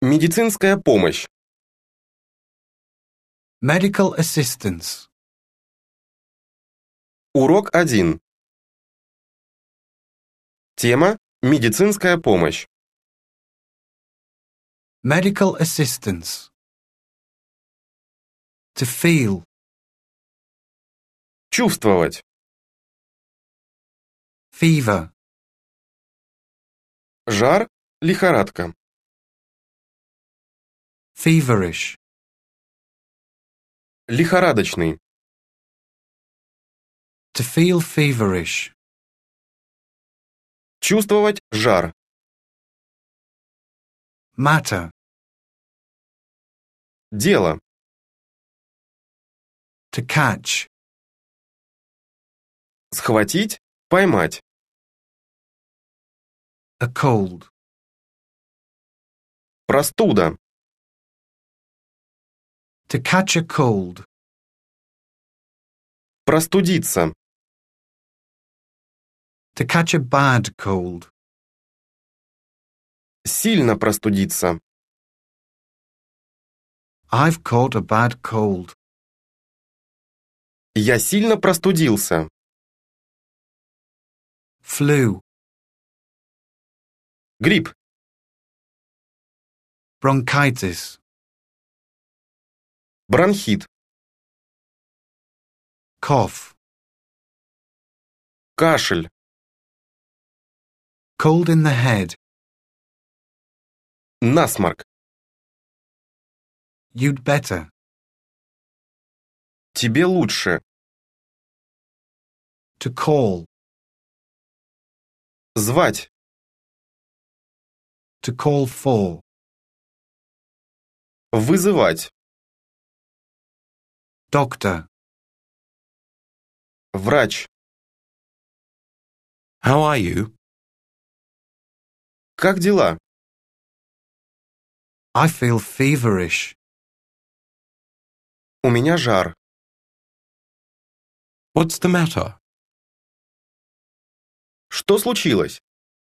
Медицинская помощь. Medical assistance. Урок 1. Тема «Медицинская помощь». Medical assistance. To feel. Чувствовать. Fever. Жар, лихорадка. Feverish. Лихорадочный. To feel feverish. Чувствовать жар. Matter. Дело. To catch. Схватить, поймать. A cold. Простуда. To catch a cold. Простудиться. To catch a bad cold. Сильно простудиться. I've caught a bad cold. Я сильно простудился. Flu. Грипп. Bronchitis. Бронхит. Cough. Кашель. Cold in the head. Насморк. You'd better. Тебе лучше. To call. Звать. To call for. Вызывать. Doctor. Врач. How are you? Как дела? I feel feverish. У меня жар. What's the matter? Что случилось?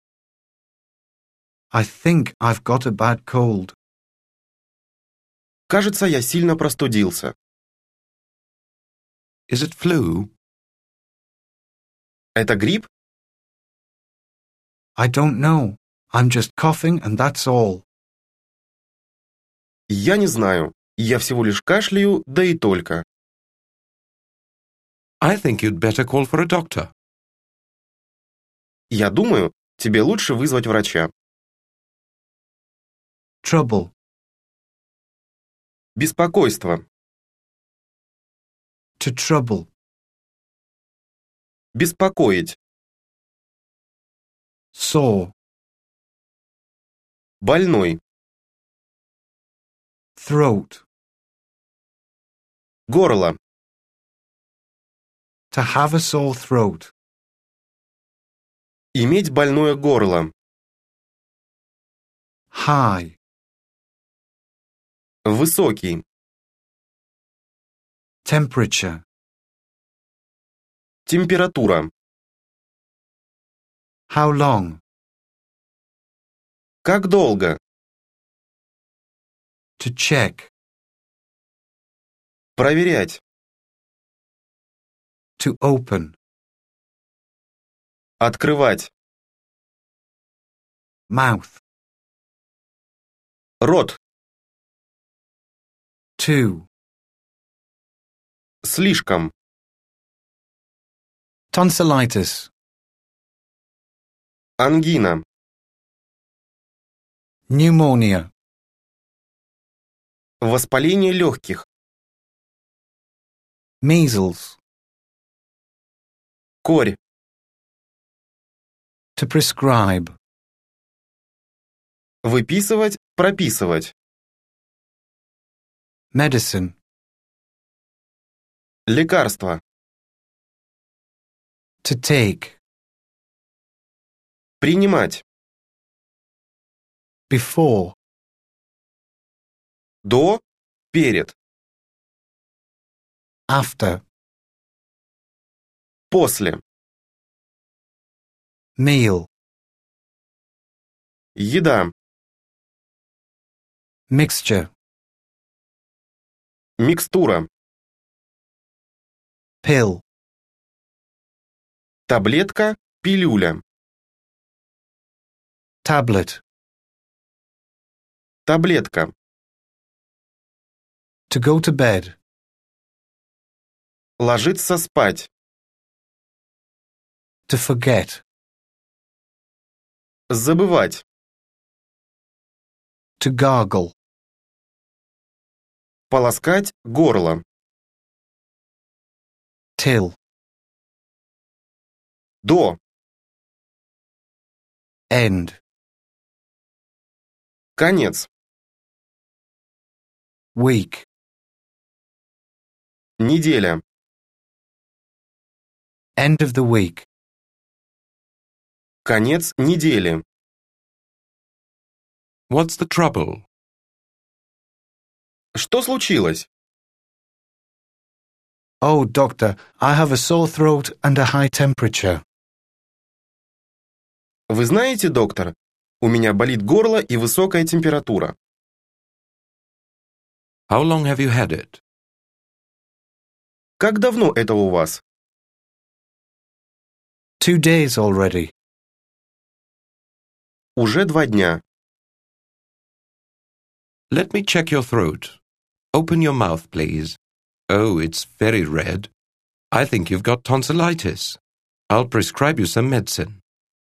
I think I've got a bad cold. Кажется, я сильно простудился. Is it flu? Это грипп? I don't know. I'm just coughing and that's all. Я не знаю. Я всего лишь кашляю, да и только. I think you'd better call for a doctor. Я думаю, тебе лучше вызвать врача. Trouble. Беспокойство. To trouble. Беспокоить. Sore. Больной. Throat. Горло. To have a sore throat. Иметь больное горло. High. Высокий. Temperature. Температура. How long? Как долго? To check. Проверять. To open. Открывать. Mouth. Рот. Too. Слишком. Tonsillitis. Ангина. Pneumonia. Воспаление легких. Measles. Корь. To prescribe. Выписывать, прописывать. Medicine. Лекарство. To take. Принимать. Before. До, перед. After. После. Meal. Еда. Mixture. Микстура. Pill. Таблетка, пилюля. Tablet. Таблетка. To go to bed. Ложиться спать. To forget. Забывать. To gargle. Полоскать горло. Till. До. End. Конец. Week. Неделя. End of the week. Конец недели. What's the trouble? Что случилось? Oh, doctor, I have a sore throat and a high temperature. Вы знаете, доктор, у меня болит горло и высокая температура. How long have you had it? Как давно это у вас? 2 days already. Уже 2 дня. Let me check your throat. Open your mouth, please. Oh, it's very red. I think you've got tonsillitis. I'll prescribe you some medicine.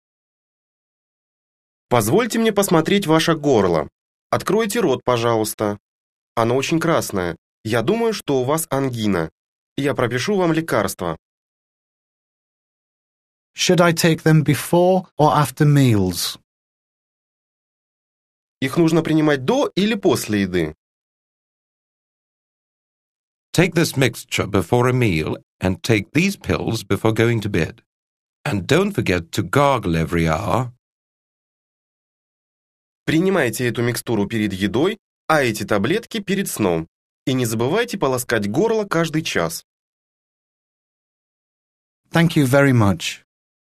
Позвольте мне посмотреть ваше горло. Откройте рот, пожалуйста. Оно очень красное. Я думаю, что у вас ангина. Я пропишу вам лекарство. Should I take them before or after meals? Их нужно принимать до или после еды? Take this mixture before a meal and take these pills before going to bed. And don't forget to gargle every hour. Принимайте эту микстуру перед едой, а эти таблетки перед сном. И не забывайте полоскать горло каждый час. Thank you very much.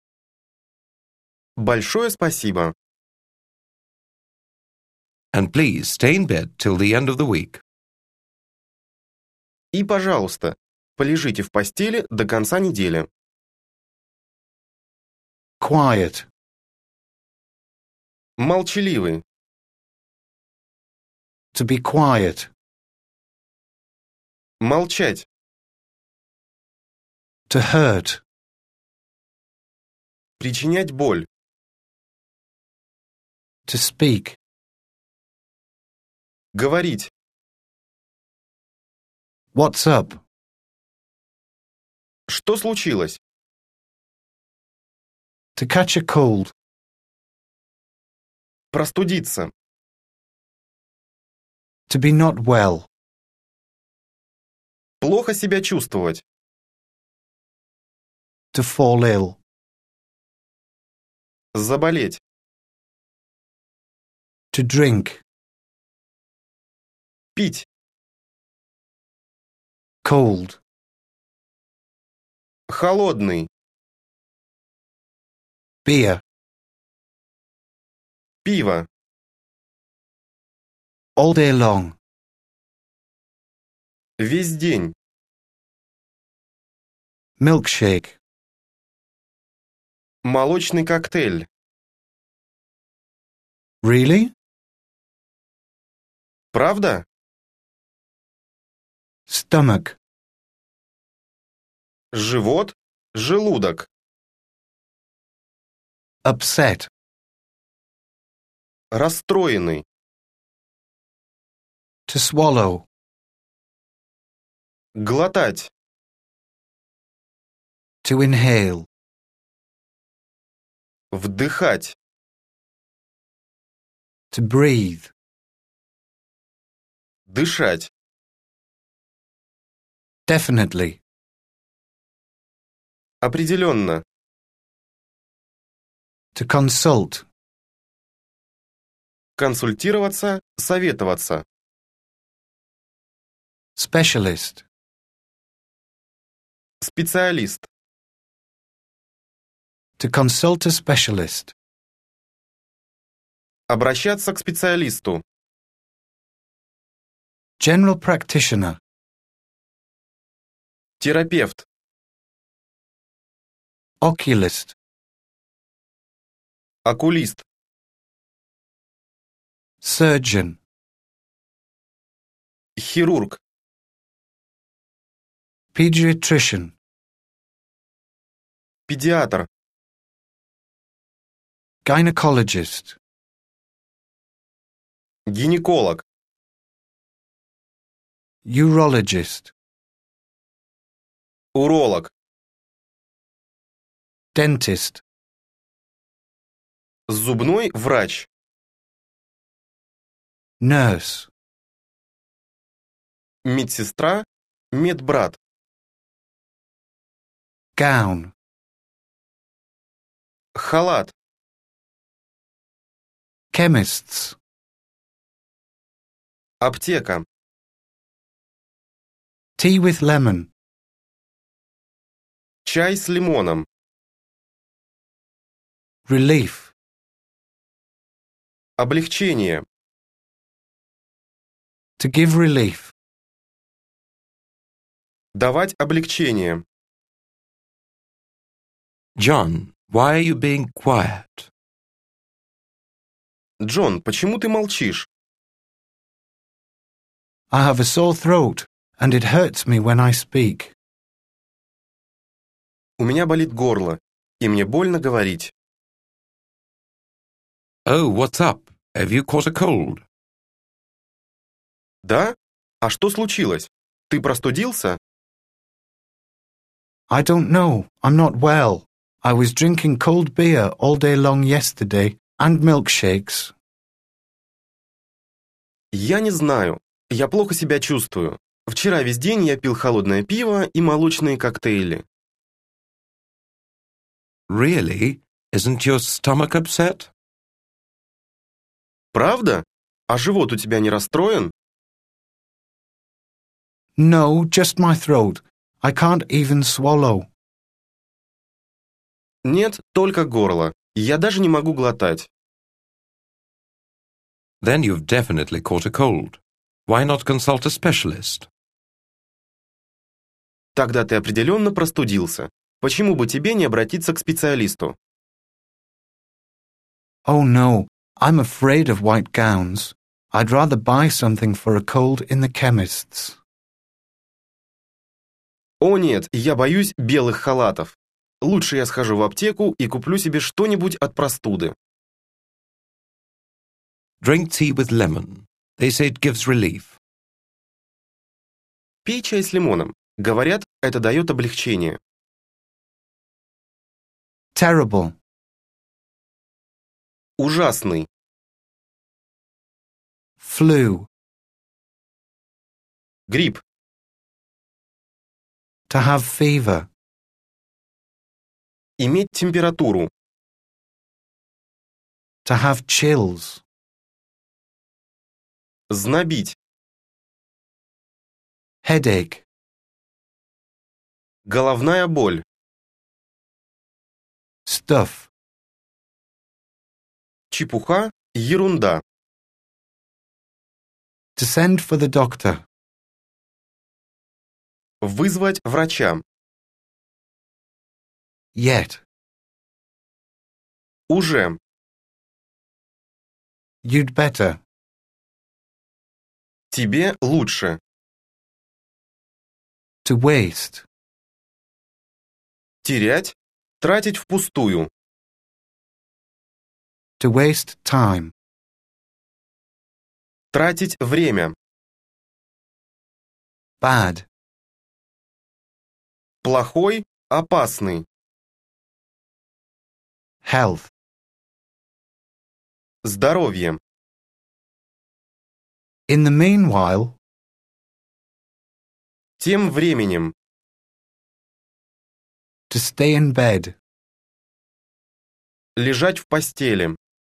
Большое спасибо. And please stay in bed till the end of the week. И, пожалуйста, полежите в постели до конца недели. Quiet. Молчаливый. To be quiet. Молчать. To hurt. Причинять боль. To speak. Говорить. What's up? Что случилось? To catch a cold. Простудиться. To be not well. Плохо себя чувствовать. To fall ill. Заболеть. To drink. Пить. Cold. Холодный. Beer. Пиво. All day long. Весь день. Milkshake. Молочный коктейль. Really? Правда? Stomach. Живот. Желудок. Upset. Расстроенный. To swallow. Глотать. To inhale. Вдыхать. To breathe. Дышать. Definitely. Определенно. To consult. Консультироваться. Советоваться. Specialist. Специалист. To consult a specialist. Обращаться к специалисту. General practitioner. Терапевт. Oculist. Окулист. Surgeon. Хирург. Pediatrician. Педиатр. Gynecologist. Гинеколог. Urologist. Уролог. Dentist. Зубной врач. Nurse. Медсестра. Медбрат. Gown. Халат. Chemists. Аптека. Tea with lemon. Чай с лимоном. Relief. Облегчение. To give relief. Давать облегчение. John, why are you being quiet? Джон, почему ты молчишь? I have a sore throat, and it hurts me when I speak. У меня болит горло, и мне больно говорить. Oh, what's up? Have you caught a cold? Да? А что случилось? Ты простудился? I don't know. I'm not well. I was drinking cold beer all day long yesterday, and milkshakes. Я не знаю. Я плохо себя чувствую. Вчера весь день я пил холодное пиво и молочные коктейли. Really? Isn't your stomach upset? Правда? А живот у тебя не расстроен? No, just my throat. I can't even swallow. Нет, только горло. Я даже не могу глотать. Then you've definitely caught a cold. Why not consult a specialist? Тогда ты определенно простудился. Почему бы тебе не обратиться к специалисту? Oh no, I'm afraid of white gowns. I'd rather buy something for a cold in the chemists. О нет, я боюсь белых халатов. Лучше я схожу в аптеку и куплю себе что-нибудь от простуды. Drink tea with lemon. They say it gives relief. Пей чай с лимоном. Говорят, это дает облегчение. Terrible. Ужасный. Flu. Грипп. To have fever. Иметь температуру. To have chills. Знобить. Headache. Головная боль. Stuff. Чепуха. Ерунда. To send for the doctor. Вызвать врача. Yet. Уже. You'd better. Тебе лучше. To waste. Терять. Тратить впустую. To waste time. Тратить время. Bad. Плохой. Опасный. Health. Здоровье. In the meanwhile. Тем временем. To stay in bed. Лежать в постели.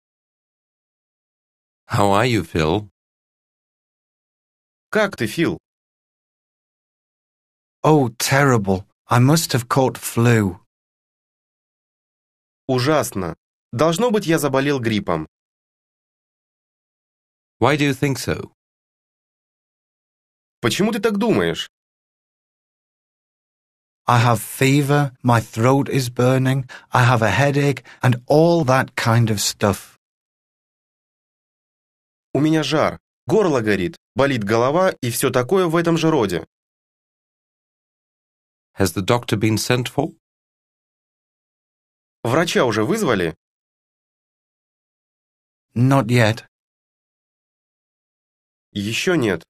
How are you, Phil? Как ты, Фил? Oh, terrible. I must have caught flu. Ужасно. Должно быть, я заболел гриппом. Why do you think so? Почему ты так думаешь? I have fever, my throat is burning, I have a headache, and all that kind of stuff. У меня жар, горло горит, болит голова и все такое в этом же роде. Has the doctor been sent for? Врача уже вызвали? Not yet. Еще нет.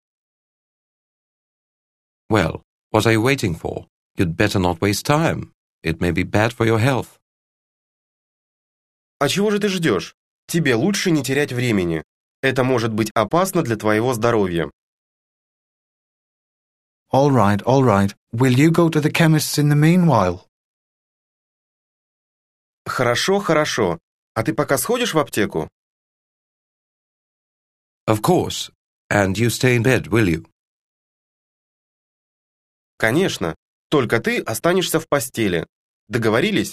Well, what are you waiting for? You'd better not waste time. It may be bad for your health. А чего же ты ждешь? Тебе лучше не терять времени. Это может быть опасно для твоего здоровья. All right. Will you go to the chemist's in the meanwhile? Хорошо. А ты пока сходишь в аптеку? Of course. And you stay in bed, will you? Конечно. Только ты останешься в постели. Договорились?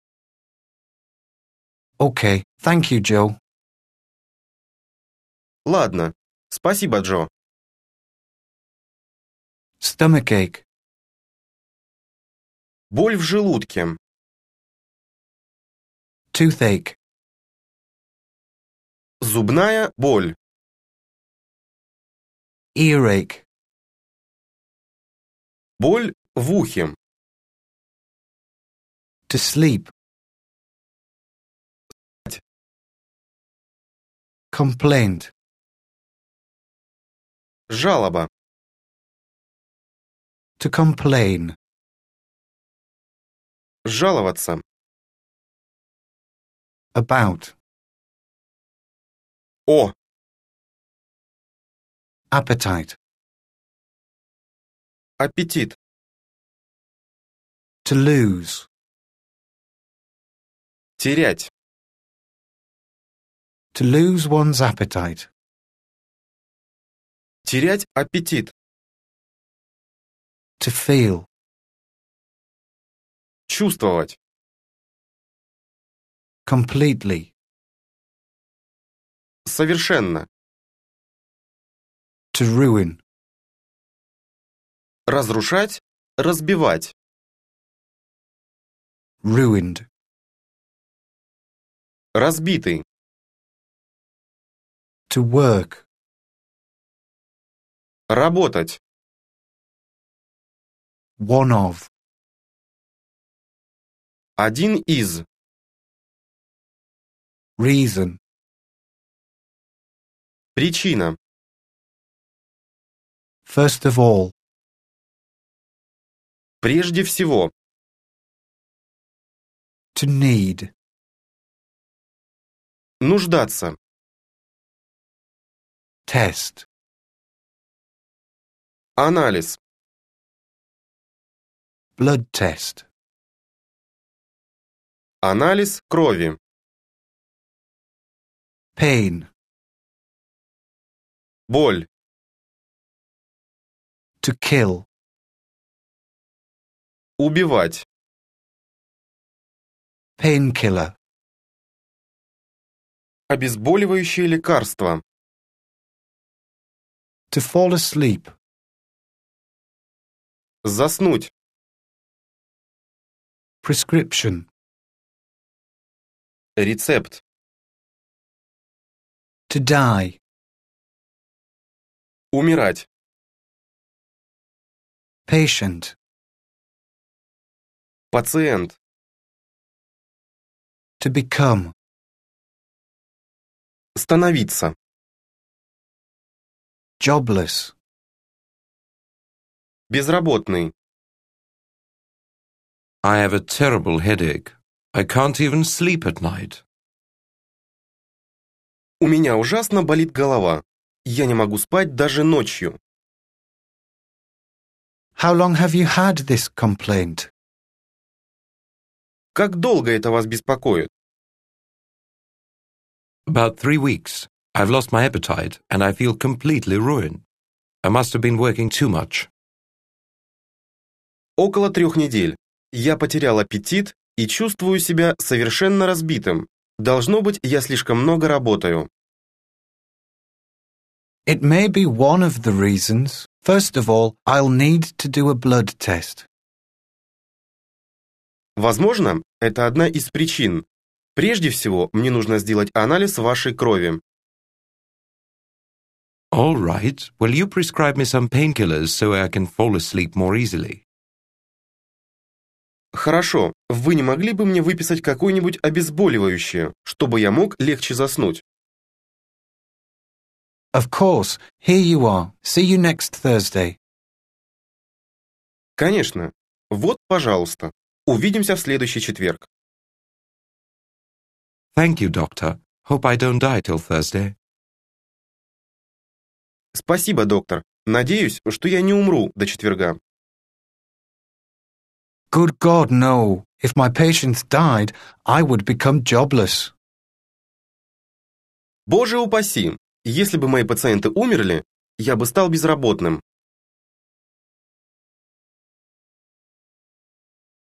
Okay, thank you, Joe. Ладно. Спасибо, Джо. Stomachache. Боль в желудке. Toothache. Зубная боль. Earache. Боль в ухе. To sleep. Complaint. Жалоба. To complain. Жаловаться. About. О. Appetite. Аппетит. To lose. Терять. To lose one's appetite. Терять аппетит. To feel. Чувствовать. Completely. Совершенно. To ruin. Разрушать. Разбивать. Ruined. Разбитый. To work. Работать. One of. Один из. Reason. Причина. First of all. Прежде всего. To need. Нуждаться. Test. Анализ. Blood test. Анализ крови. Pain. Боль. To kill. Убивать. Painkiller. Обезболивающее лекарство. To fall asleep. Заснуть. Prescription. Рецепт. To die. Умирать. Patient. Пациент. To become. Становиться. Jobless. Безработный. I have a terrible headache. I can't even sleep at night. У меня ужасно болит голова. Я не могу спать даже ночью. How long have you had this complaint? Как долго это вас беспокоит? About 3 weeks. I've lost my appetite and I feel completely ruined. I must have been working too much. Около 3 недель. Я потерял аппетит и чувствую себя совершенно разбитым. Должно быть, я слишком много работаю. It may be one of the reasons, First of all, I'll need to do a blood test. Возможно, это одна из причин. Прежде всего, мне нужно сделать анализ вашей крови. All right. Will you prescribe me some painkillers so I can fall asleep more easily? Хорошо, вы не могли бы мне выписать какое-нибудь обезболивающее, чтобы я мог легче заснуть? Of course. Here you are. See you next Thursday. Конечно. Вот, пожалуйста. Увидимся в следующий четверг. Thank you, doctor. Hope I don't die till Thursday. Спасибо, доктор. Надеюсь, что я не умру до четверга. Good God, no. If my patients died, I would become jobless. Боже упаси! Если бы мои пациенты умерли, я бы стал безработным.